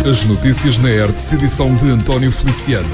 As notícias na ERTE, edição de António Feliciano.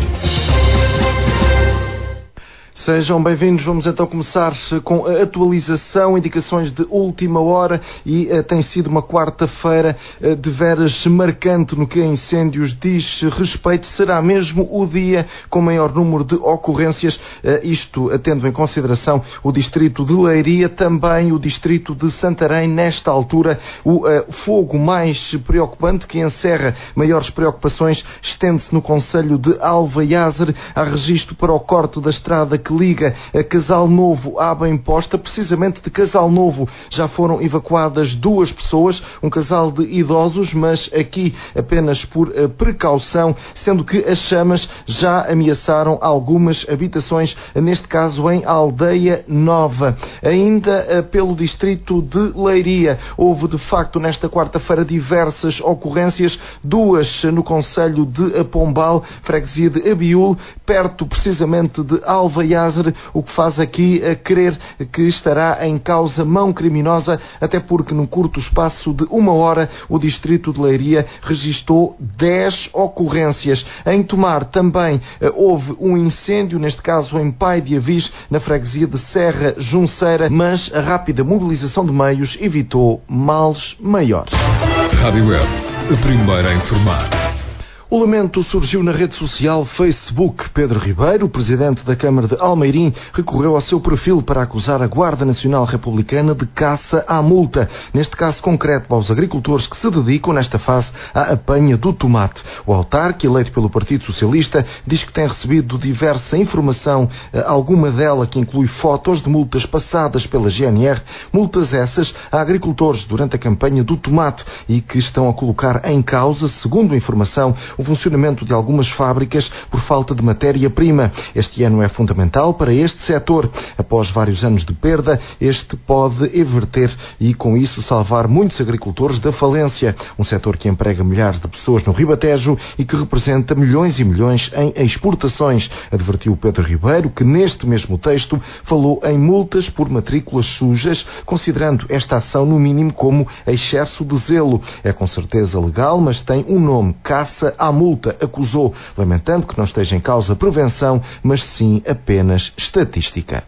Sejam bem-vindos. Vamos então começar com a atualização, indicações de última hora e tem sido uma quarta-feira de veras marcante no que a incêndios diz respeito. Será mesmo o dia com maior número de ocorrências, isto tendo em consideração o distrito de Leiria, também o distrito de Santarém. Nesta altura, o fogo mais preocupante, que encerra maiores preocupações, estende-se no concelho de Alvaiazer. Há registro para o corte da estrada que liga a Casal Novo à Bem Posta. Precisamente de Casal Novo já foram evacuadas 2 pessoas, um casal de idosos, mas aqui apenas por precaução, sendo que as chamas já ameaçaram algumas habitações, neste caso em Aldeia Nova. Ainda pelo distrito de Leiria, houve de facto nesta quarta-feira diversas ocorrências, 2 no concelho de Pombal, freguesia de Abiúl, perto precisamente de Alvaiazer, o que faz aqui crer que estará em causa mão criminosa, até porque num curto espaço de 1 hora o distrito de Leiria registou 10 ocorrências. Em Tomar também houve um incêndio, neste caso em Pai de Avis, na freguesia de Serra Junceira, mas a rápida mobilização de meios evitou males maiores. Rádio ERTE, a primeira a informar. O lamento surgiu na rede social Facebook. Pedro Ribeiro, presidente da Câmara de Almeirim, recorreu ao seu perfil para acusar a Guarda Nacional Republicana de caça à multa, neste caso concreto aos agricultores que se dedicam nesta fase à apanha do tomate. O autarca, eleito pelo Partido Socialista, diz que tem recebido diversa informação, alguma dela que inclui fotos de multas passadas pela GNR, multas essas a agricultores durante a campanha do tomate e que estão a colocar em causa, segundo a informação, o funcionamento de algumas fábricas por falta de matéria-prima. Este ano é fundamental para este setor. Após vários anos de perda, este pode everter e, com isso, salvar muitos agricultores da falência. Um setor que emprega milhares de pessoas no Ribatejo e que representa milhões e milhões em exportações. Advertiu Pedro Ribeiro, que neste mesmo texto falou em multas por matrículas sujas, considerando esta ação no mínimo como excesso de zelo. É com certeza legal, mas tem um nome: caça à multa, acusou, lamentando que não esteja em causa prevenção, mas sim apenas estatística.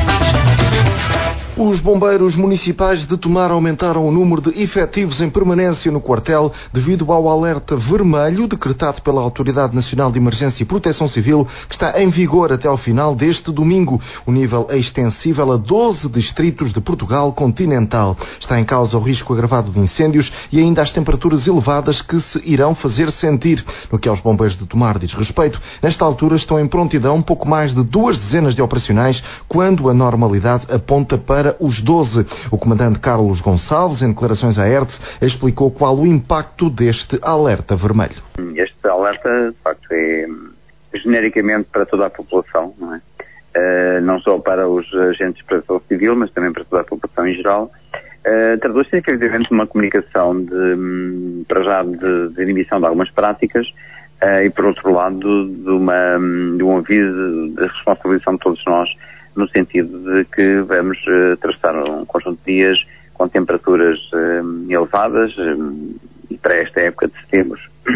Os bombeiros municipais de Tomar aumentaram o número de efetivos em permanência no quartel devido ao alerta vermelho decretado pela Autoridade Nacional de Emergência e Proteção Civil, que está em vigor até ao final deste domingo. O nível é extensível a 12 distritos de Portugal continental. Está em causa o risco agravado de incêndios e ainda as temperaturas elevadas que se irão fazer sentir. No que aos bombeiros de Tomar diz respeito, nesta altura estão em prontidão um pouco mais de 2 dezenas de operacionais, quando a normalidade aponta para os 12. O comandante Carlos Gonçalves, em declarações à ERTE, explicou qual o impacto deste alerta vermelho. Este alerta, de facto, é genericamente para toda a população, não é? Não só para os agentes de proteção civil, mas também para toda a população em geral. Traduz-se efetivamente numa comunicação de inibição de algumas práticas e, por outro lado, de um aviso de responsabilização de todos nós, no sentido de que vamos traçar um conjunto de dias com temperaturas elevadas, e para esta época de setembro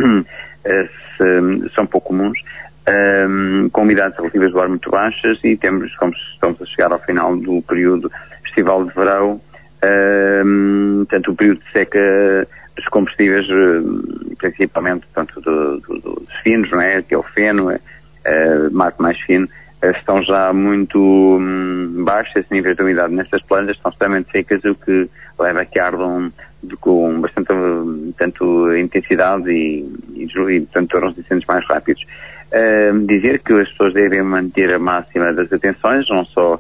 são pouco comuns, com umidades relativas do ar muito baixas, e temos, como estamos a chegar ao final do período estival de verão, tanto o período de seca dos combustíveis, principalmente portanto, dos finos, não é? Que é o feno, marco mais fino, estão já muito baixos. Esses níveis de umidade nestas plantas estão extremamente secas, o que leva a que ardam com bastante tanto intensidade e portanto, tornam os incêndios mais rápidos. Dizer que as pessoas devem manter a máxima das atenções, não só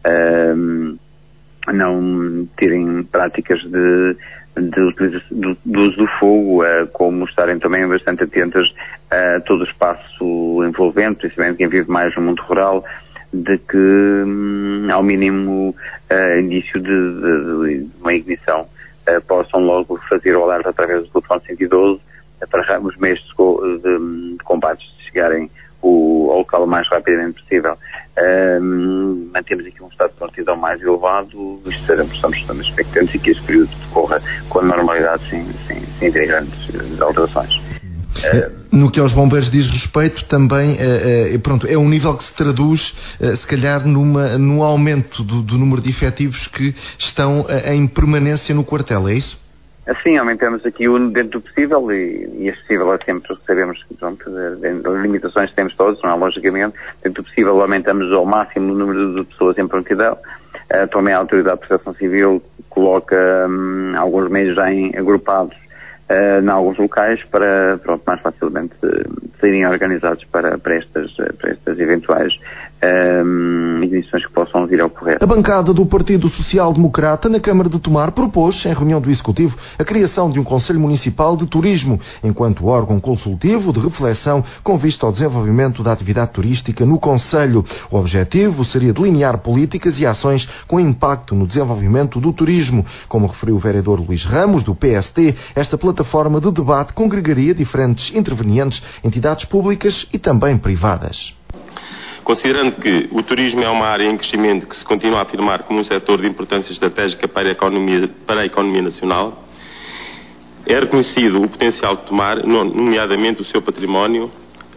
não terem práticas do uso do fogo, como estarem também bastante atentas a todo o espaço envolvente, principalmente quem vive mais no mundo rural, de que ao mínimo indício de uma ignição possam logo fazer o alerta através do telefone 112 para os meios de combate chegarem ao local o mais rapidamente possível. Mantemos aqui um estado de prontidão mais elevado, estamos expectantes e que este período decorra com a normalidade sem haver grandes alterações. No que aos bombeiros diz respeito, também é um nível que se traduz, se calhar, num aumento do número de efetivos que estão em permanência no quartel, é isso? Assim, aumentamos aqui dentro do possível e este possível é sempre, sabemos que as limitações que temos todos, não é? Logicamente, dentro do possível aumentamos ao máximo o número de pessoas em prontidão. Também a Autoridade de Proteção Civil coloca alguns meios já agrupados em alguns locais para mais facilmente serem organizados para estas eventuais ignições que possam vir a ocorrer. A bancada do Partido Social Democrata na Câmara de Tomar propôs, em reunião do Executivo, a criação de um Conselho Municipal de Turismo, enquanto órgão consultivo de reflexão com vista ao desenvolvimento da atividade turística no Concelho. O objetivo seria delinear políticas e ações com impacto no desenvolvimento do turismo. Como referiu o vereador Luís Ramos, do PST, esta plataforma de debate congregaria diferentes intervenientes, entidades públicas e também privadas. Considerando que o turismo é uma área em crescimento que se continua a afirmar como um setor de importância estratégica para a economia nacional, é reconhecido o potencial de Tomar, nomeadamente o seu património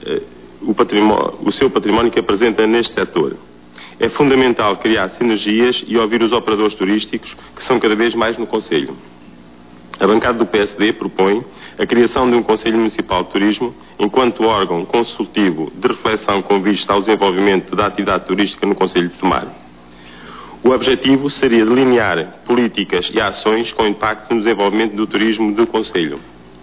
que apresenta neste setor. É fundamental criar sinergias e ouvir os operadores turísticos, que são cada vez mais no Concelho. A bancada do PSD propõe a criação de um Conselho Municipal de Turismo enquanto órgão consultivo de reflexão com vista ao desenvolvimento da atividade turística no Concelho de Tomar. O objetivo seria delinear políticas e ações com impacto no desenvolvimento do turismo do Concelho.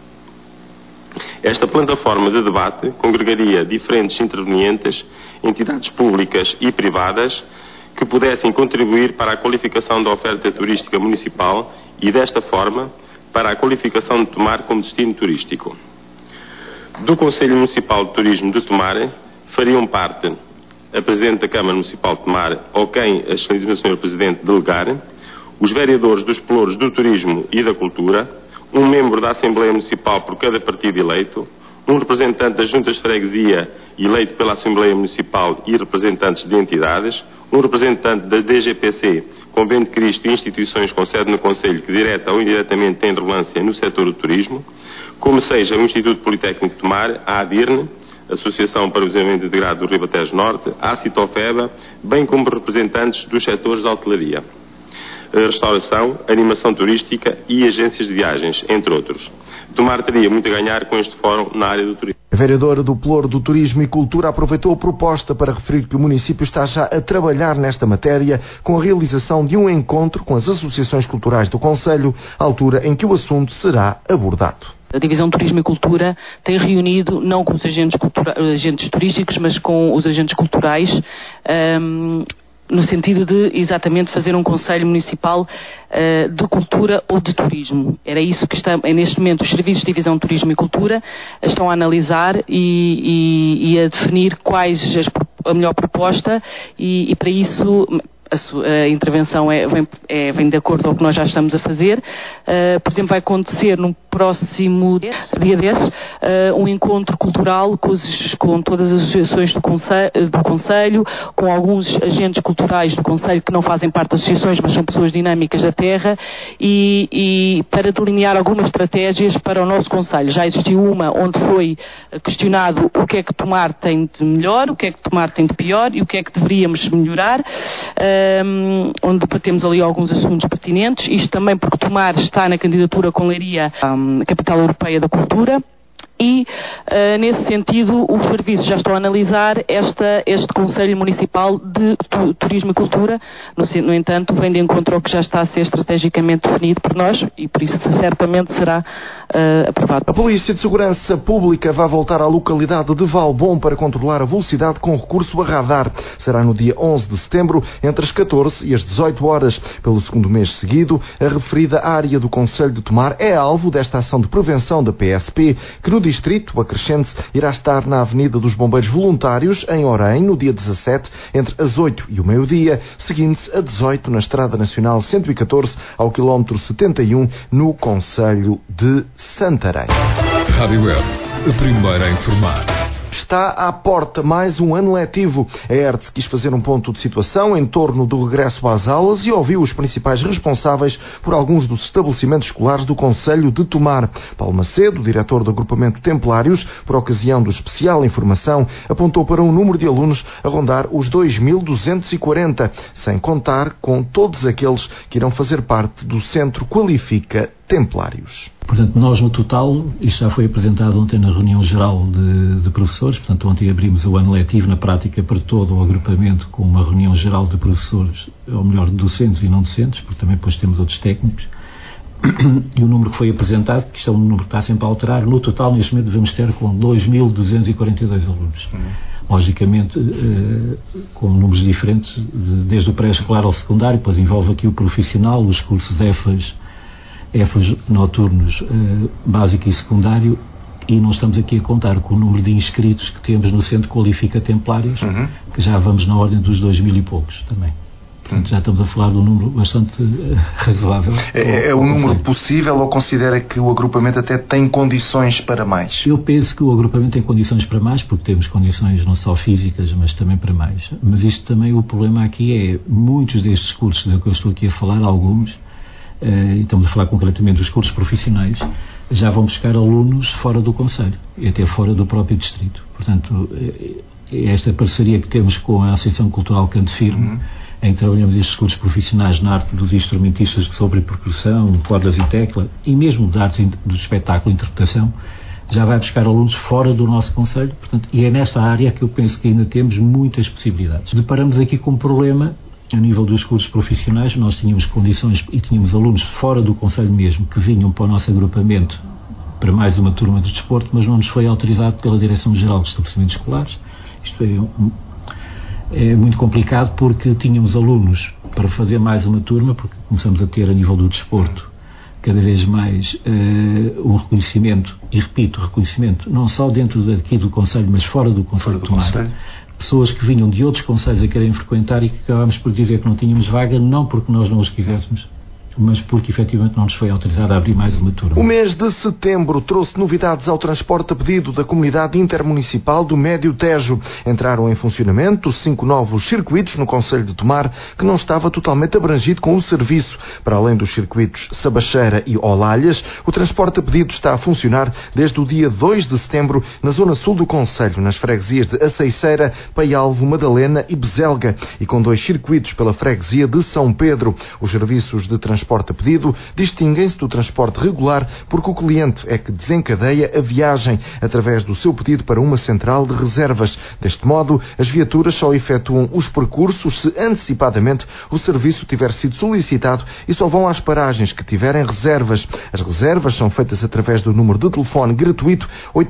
Esta plataforma de debate congregaria diferentes intervenientes, entidades públicas e privadas que pudessem contribuir para a qualificação da oferta turística municipal e, desta forma, para a qualificação de Tomar como destino turístico. Do Conselho Municipal de Turismo de Tomar fariam parte a Presidente da Câmara Municipal de Tomar ou quem a Excelentíssima Sra. Presidente delegar, os vereadores dos pelouros do Turismo e da Cultura, um membro da Assembleia Municipal por cada partido eleito, um representante das juntas de freguesia eleito pela Assembleia Municipal e representantes de entidades, um representante da DGPC, Convento de Cristo e instituições com sede no Concelho que direta ou indiretamente têm relevância no setor do turismo, como seja o Instituto Politécnico de Tomar, a ADIRNE, Associação para o Desenvolvimento Integrado do Ribatejo Norte, a Citofeba, bem como representantes dos setores da hotelaria, restauração, animação turística e agências de viagens, entre outros. Tomar teria muito a ganhar com este fórum na área do turismo. A vereadora do Pelouro do Turismo e Cultura aproveitou a proposta para referir que o município está já a trabalhar nesta matéria com a realização de um encontro com as associações culturais do Concelho, à altura em que o assunto será abordado. A Divisão de Turismo e Cultura tem reunido, não com os agentes turísticos, mas com os agentes culturais, no sentido de exatamente fazer um Conselho Municipal de Cultura ou de Turismo. Era isso que neste momento os serviços de Divisão de Turismo e Cultura estão a analisar e a definir quais a melhor proposta e para isso a intervenção vem de acordo com o que nós já estamos a fazer. Por exemplo, vai acontecer no próximo dia 10 um encontro cultural com todas as associações do Concelho, com alguns agentes culturais do Concelho que não fazem parte das associações, mas são pessoas dinâmicas da terra e para delinear algumas estratégias para o nosso Concelho. Já existiu uma onde foi questionado o que é que Tomar tem de melhor, o que é que Tomar tem de pior e o que é que deveríamos melhorar, onde debatemos ali alguns assuntos pertinentes. Isto também porque Tomar está na candidatura com Leiria à Capital Europeia da Cultura. E, nesse sentido, os serviços já estão a analisar este Conselho Municipal de Turismo e Cultura. No entanto, vem de encontro ao que já está a ser estrategicamente definido por nós e, por isso, certamente será aprovado. A Polícia de Segurança Pública vai voltar à localidade de Valbom para controlar a velocidade com recurso a radar. Será no dia 11 de setembro, entre as 14 e as 18 horas. Pelo segundo mês seguido, a referida área do Concelho de Tomar é alvo desta ação de prevenção da PSP, que no distrito, acrescente, irá estar na Avenida dos Bombeiros Voluntários, em Orém, no dia 17, entre as 8 e o meio-dia, seguindo-se a 18 na Estrada Nacional 114, ao quilómetro 71, no Concelho de Santarém. Rádio Web, a primeira a informar. Está à porta mais um ano letivo. A ERTE quis fazer um ponto de situação em torno do regresso às aulas e ouviu os principais responsáveis por alguns dos estabelecimentos escolares do concelho de Tomar. Paulo Macedo, diretor do agrupamento Templários, por ocasião do especial Informação, apontou para um número de alunos a rondar os 2.240, sem contar com todos aqueles que irão fazer parte do Centro Qualifica Templários. Portanto, nós no total, isto já foi apresentado ontem na reunião geral de professores, portanto ontem abrimos o ano letivo na prática para todo o agrupamento com uma reunião geral de professores, ou melhor, de docentes e não docentes, porque também depois temos outros técnicos, e o número que foi apresentado, que isto é um número que está sempre a alterar, no total neste momento devemos ter com 2.242 alunos. Logicamente, com números diferentes, desde o pré-escolar ao secundário, depois envolve aqui o profissional, os cursos EFAs noturnos, básico e secundário, e não estamos aqui a contar com o número de inscritos que temos no Centro Qualifica Templários, que já vamos na ordem dos 2.000 e poucos também. Portanto, já estamos a falar de um número bastante razoável. É um número possível ou considera que o agrupamento até tem condições para mais? Eu penso que o agrupamento tem condições para mais, porque temos condições não só físicas, mas também para mais. Mas isto também, o problema aqui é, muitos destes cursos de que eu estou aqui a falar, alguns, e estamos a falar concretamente dos cursos profissionais, já vão buscar alunos fora do concelho e até fora do próprio distrito. Portanto, esta parceria que temos com a Associação Cultural Canto Firme, em que trabalhamos estes cursos profissionais na arte dos instrumentistas de sobrepercussão, cordas e tecla, e mesmo de artes do espetáculo e interpretação, já vai buscar alunos fora do nosso concelho, portanto, e é nessa área que eu penso que ainda temos muitas possibilidades. Deparamos aqui com um problema, a nível dos cursos profissionais, nós tínhamos condições e tínhamos alunos fora do concelho mesmo, que vinham para o nosso agrupamento para mais uma turma de desporto, mas não nos foi autorizado pela Direção-Geral dos Estabelecimentos Escolares. Isto é muito complicado, porque tínhamos alunos para fazer mais uma turma, porque começamos a ter a nível do desporto cada vez mais um reconhecimento, e repito, reconhecimento não só dentro daqui do concelho, mas fora do concelho de Tomar. Pessoas que vinham de outros concelhos a querem frequentar e que acabámos por dizer que não tínhamos vaga, não porque nós não os quiséssemos, mas porque efetivamente não nos foi autorizado a abrir mais uma turma. O mês de setembro trouxe novidades ao transporte a pedido da Comunidade Intermunicipal do Médio Tejo. Entraram em funcionamento 5 novos circuitos no concelho de Tomar, que não estava totalmente abrangido com o serviço. Para além dos circuitos Sabacheira e Olalhas, o transporte a pedido está a funcionar desde o dia 2 de setembro na zona sul do concelho, nas freguesias de Aceiceira, Paialvo, Madalena e Bezelga, e com 2 circuitos pela freguesia de São Pedro. Os serviços de transporte a pedido distinguem-se do transporte regular porque o cliente é que desencadeia a viagem através do seu pedido para uma central de reservas. Deste modo, as viaturas só efetuam os percursos se antecipadamente o serviço tiver sido solicitado e só vão às paragens que tiverem reservas. As reservas são feitas através do número de telefone gratuito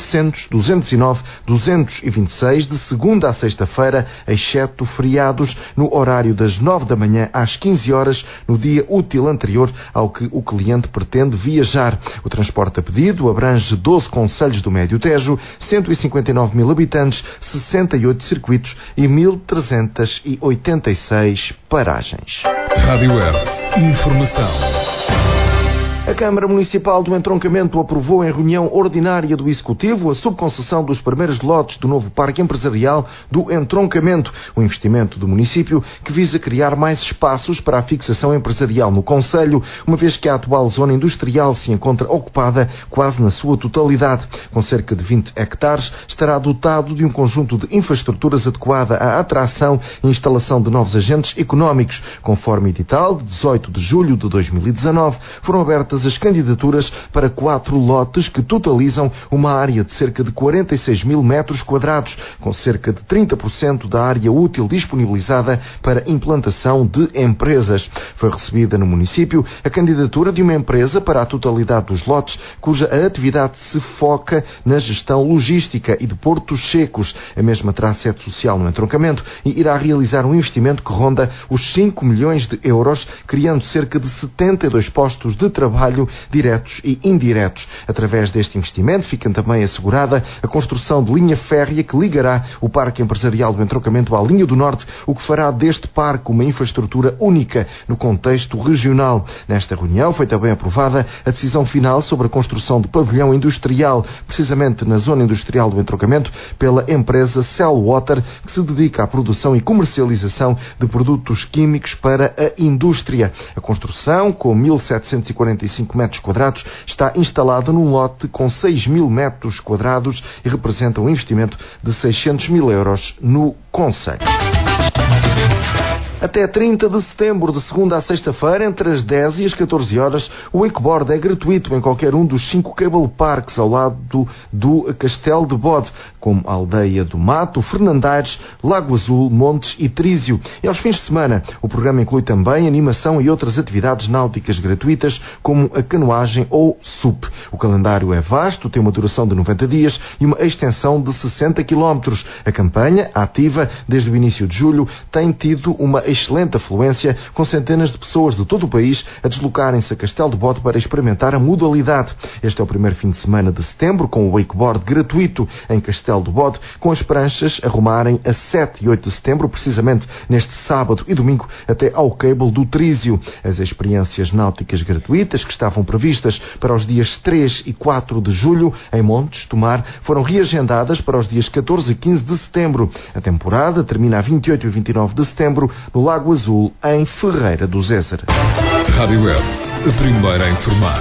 800-209-226 de segunda a sexta-feira, exceto feriados, no horário das 9 da manhã às 15 horas, no dia útil anterior ao que o cliente pretende viajar. O transporte a pedido abrange 12 concelhos do Médio Tejo, 159.000 habitantes, 68 circuitos e 1.386 paragens. Rádio Web. Informação. A Câmara Municipal do Entroncamento aprovou em reunião ordinária do Executivo a subconcessão dos primeiros lotes do novo Parque Empresarial do Entroncamento, um investimento do município que visa criar mais espaços para a fixação empresarial no concelho, uma vez que a atual zona industrial se encontra ocupada quase na sua totalidade. Com cerca de 20 hectares, estará dotado de um conjunto de infraestruturas adequada à atração e instalação de novos agentes económicos. Conforme edital de 18 de julho de 2019, foram abertas as candidaturas para 4 lotes que totalizam uma área de cerca de 46.000 metros quadrados, com cerca de 30% da área útil disponibilizada para implantação de empresas. Foi recebida no município a candidatura de uma empresa para a totalidade dos lotes, cuja atividade se foca na gestão logística e de portos secos. A mesma terá sede social no entroncamento e irá realizar um investimento que ronda os 5 milhões de euros, criando cerca de 72 postos de trabalho trabalho, diretos e indiretos. Através deste investimento fica também assegurada a construção de linha férrea que ligará o Parque Empresarial do Entroncamento à Linha do Norte, o que fará deste parque uma infraestrutura única no contexto regional. Nesta reunião foi também aprovada a decisão final sobre a construção de pavilhão industrial, precisamente na zona industrial do Entroncamento, pela empresa Cellwater, que se dedica à produção e comercialização de produtos químicos para a indústria. A construção, com 1.745 metros quadrados, está instalada num lote com 6.000 metros quadrados e representa um investimento de 600 mil euros no concelho. Até 30 de setembro, de segunda a sexta-feira, entre as 10 e as 14 horas, o wakeboard é gratuito em qualquer um dos 5 cable parks ao lado do Castelo de Bode, como a Aldeia do Mato, Fernandaires, Lago Azul, Montes e Trísio. E aos fins de semana, o programa inclui também animação e outras atividades náuticas gratuitas, como a canoagem ou SUP. O calendário é vasto, tem uma duração de 90 dias e uma extensão de 60 km. A campanha, ativa desde o início de julho, tem tido uma excelente afluência, com centenas de pessoas de todo o país a deslocarem-se a Castelo de Bode para experimentar a modalidade. Este é o primeiro fim de semana de setembro, com o wakeboard gratuito em Castelo de Bode, com as pranchas a rumarem a 7 e 8 de setembro, precisamente neste sábado e domingo, até ao cable do Trísio. As experiências náuticas gratuitas, que estavam previstas para os dias 3 e 4 de julho, em Montes, Tomar, foram reagendadas para os dias 14 e 15 de setembro. A temporada termina a 28 e 29 de setembro, no Lago Azul, em Ferreira do Zézer. Rádio Web, a primeira a informar.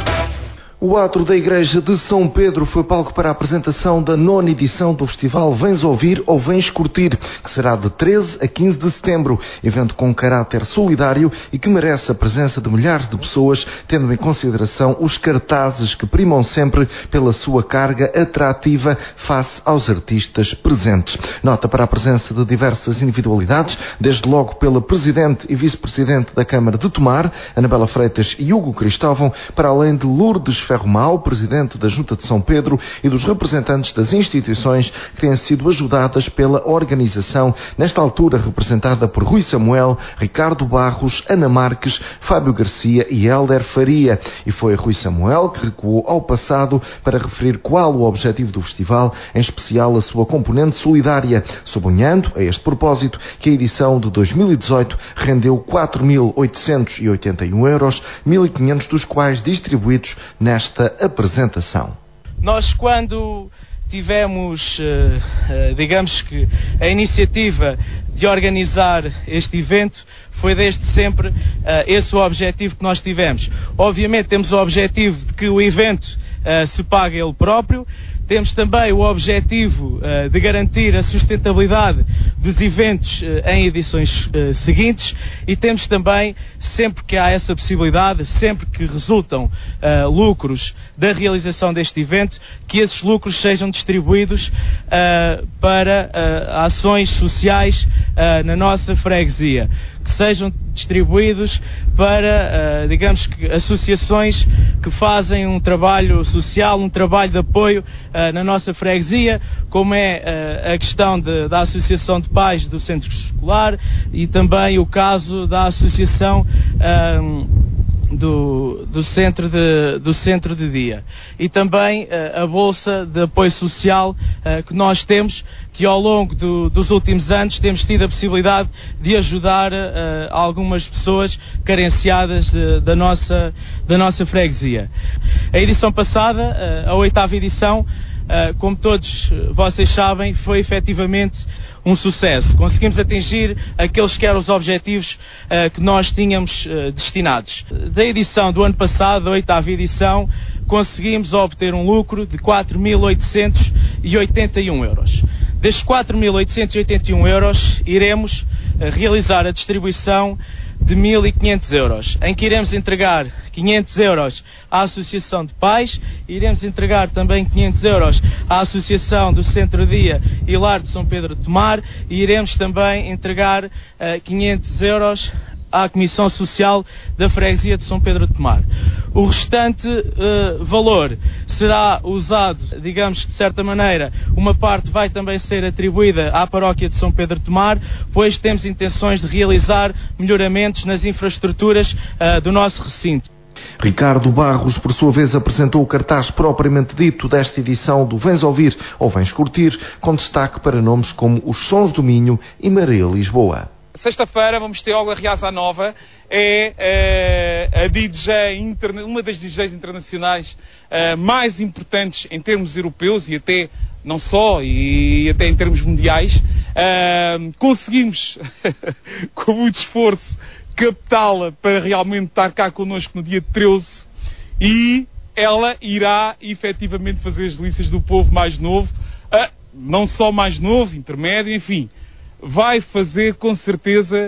O átrio da Igreja de São Pedro foi palco para a apresentação da 9ª edição do festival Vens Ouvir ou Vens Curtir, que será de 13 a 15 de setembro, evento com caráter solidário e que merece a presença de milhares de pessoas, tendo em consideração os cartazes que primam sempre pela sua carga atrativa face aos artistas presentes. Nota para a presença de diversas individualidades, desde logo pela Presidente e Vice-Presidente da Câmara de Tomar, Anabela Freitas e Hugo Cristóvão, para além de Lourdes Ferromau, Presidente da Junta de São Pedro, e dos representantes das instituições que têm sido ajudadas pela organização, nesta altura representada por Rui Samuel, Ricardo Barros, Ana Marques, Fábio Garcia e Hélder Faria. E foi Rui Samuel que recuou ao passado para referir qual o objetivo do festival, em especial a sua componente solidária, sublinhando, a este propósito, que a edição de 2018 rendeu 4.881 euros, 1.500 dos quais distribuídos nesta apresentação. Nós, quando tivemos, digamos que, a iniciativa de organizar este evento, foi desde sempre esse o objetivo que nós tivemos. Obviamente temos o objetivo de que o evento se pague ele próprio. Temos também o objetivo de garantir a sustentabilidade dos eventos em edições seguintes, e temos também, sempre que há essa possibilidade, sempre que resultam lucros da realização deste evento, que esses lucros sejam distribuídos para ações sociais na nossa freguesia, que sejam distribuídos para, digamos que, associações que fazem um trabalho social, um trabalho de apoio na nossa freguesia, como é a questão da Associação de Pais do Centro Escolar e também o caso da Associação do centro de dia, e também a Bolsa de Apoio Social que nós temos, que ao longo dos últimos anos temos tido a possibilidade de ajudar algumas pessoas carenciadas da nossa freguesia. A edição passada, a 8ª edição, como todos vocês sabem, foi efetivamente um sucesso. Conseguimos atingir aqueles que eram os objetivos que nós tínhamos destinados. Da edição do ano passado, a 8ª edição, conseguimos obter um lucro de 4.881 euros. Destes 4.881 euros, iremos realizar a distribuição de 1.500 euros, em que iremos entregar 500 euros à Associação de Pais, iremos entregar também 500 euros à Associação do Centro-Dia e Lar de São Pedro de Tomar, e iremos também entregar 500 euros à Comissão Social da Freguesia de São Pedro de Tomar. O restante valor será usado, digamos que de certa maneira, uma parte vai também ser atribuída à Paróquia de São Pedro de Tomar, pois temos intenções de realizar melhoramentos nas infraestruturas do nosso recinto. Ricardo Barros, por sua vez, apresentou o cartaz propriamente dito desta edição do Vens Ouvir ou Vens Curtir, com destaque para nomes como os Sons do Minho e Maria Lisboa. Sexta-feira vamos ter Olga Riazanova, a DJ, uma das DJs internacionais mais importantes em termos europeus e até não só, e até em termos mundiais. Conseguimos, com muito esforço, captá-la para realmente estar cá connosco no dia 13 e ela irá efetivamente fazer as delícias do povo mais novo, não só mais novo, intermédio, enfim, vai fazer com certeza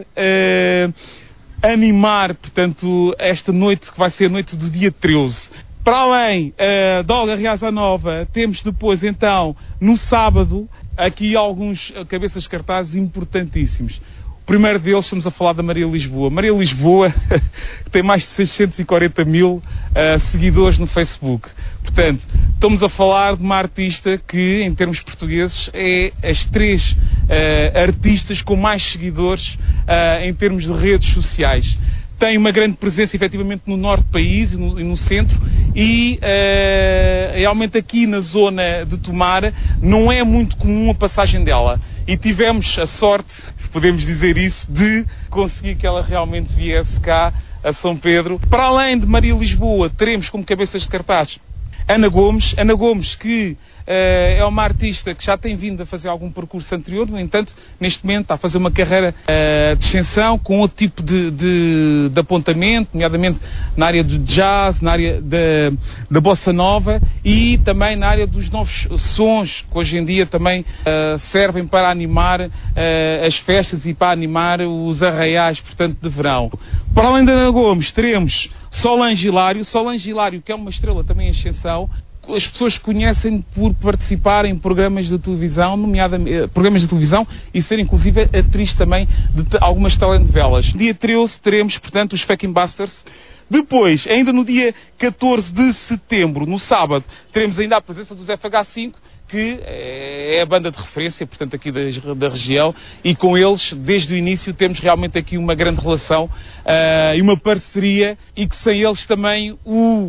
animar, portanto, esta noite que vai ser a noite do dia 13. Para além da Olga Riazanova, temos depois então no sábado aqui alguns cabeças de cartazes importantíssimos. O primeiro deles, estamos a falar da Maria Lisboa. Maria Lisboa, que tem mais de 640 mil seguidores no Facebook. Portanto, estamos a falar de uma artista que, em termos portugueses, é as 3 artistas com mais seguidores em termos de redes sociais. Tem uma grande presença, efetivamente, no norte do país e no centro, e realmente aqui na zona de Tomar não é muito comum a passagem dela. E tivemos a sorte, podemos dizer isso, de conseguir que ela realmente viesse cá a São Pedro. Para além de Maria Lisboa, teremos como cabeças de cartaz Ana Gomes, que é uma artista que já tem vindo a fazer algum percurso anterior, no entanto, neste momento está a fazer uma carreira de extensão com outro tipo de apontamento, nomeadamente na área do jazz, na área da bossa nova e também na área dos novos sons, que hoje em dia também servem para animar as festas e para animar os arraiais, portanto, de verão. Para além da Ana Gomes, teremos Solange Hilário, que é uma estrela também em ascensão. As pessoas conhecem por participar em programas de televisão, nomeadamente programas de televisão, e ser inclusive atriz também de algumas telenovelas. Dia 13 teremos, portanto, os Fucking Bastards. Depois, ainda no dia 14 de setembro, no sábado, teremos ainda a presença dos FH5, que é a banda de referência, portanto, aqui da região, e com eles, desde o início, temos realmente aqui uma grande relação e uma parceria, e que sem eles também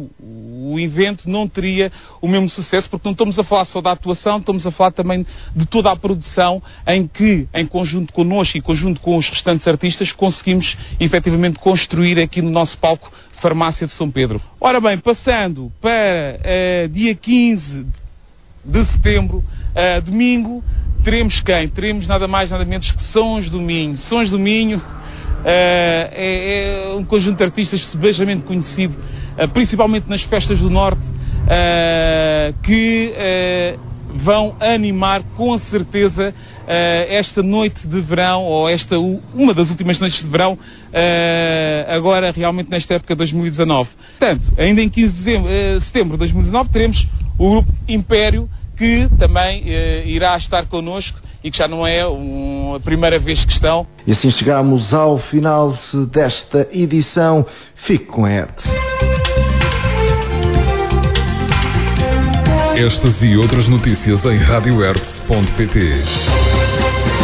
o evento não teria o mesmo sucesso, porque não estamos a falar só da atuação, estamos a falar também de toda a produção, em que, em conjunto connosco e em conjunto com os restantes artistas, conseguimos, efetivamente, construir aqui no nosso palco Farmácia de São Pedro. Ora bem, passando para dia 15 de setembro, domingo, teremos quem? Teremos nada mais, nada menos que Sons do Minho. Sons do Minho é um conjunto de artistas sebejamente conhecido, principalmente nas festas do Norte, que vão animar com certeza esta noite de verão, ou uma das últimas noites de verão, agora realmente nesta época de 2019. Portanto, ainda em 15 de setembro de 2019 teremos o grupo Império, que também irá estar connosco e que já não é a primeira vez que estão. E assim chegamos ao final desta edição. Fique com a Hertz. Estas e outras notícias em radiohertz.pt.